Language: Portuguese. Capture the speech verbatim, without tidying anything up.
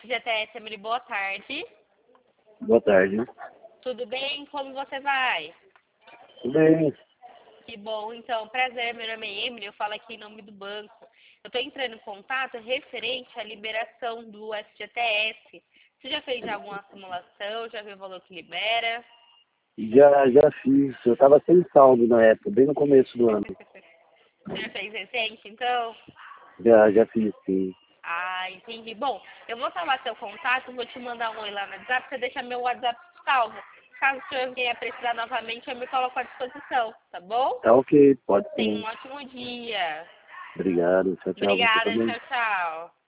G T S, Emily, boa tarde. Boa tarde. Tudo bem? Como você vai? Tudo bem. Que bom, então, prazer, meu nome é Emily, eu falo aqui em nome do banco. Eu estou entrando em contato referente à liberação do F G T S. Você já fez já alguma simulação? Já viu o valor que libera? Já, já fiz. Eu estava sem saldo na época, bem no começo do ano. Você já fez recente, então? Já, já fiz, sim. Ah, entendi. Bom, eu vou salvar seu contato, vou te mandar um oi lá no WhatsApp, você deixa meu WhatsApp salvo. Caso o senhor venha precisar novamente, eu me coloco à disposição, tá bom? Tá ok, pode Tenha um sim. ótimo dia. Obrigado. Tchau, tchau. Você Obrigada, também. tchau, tchau.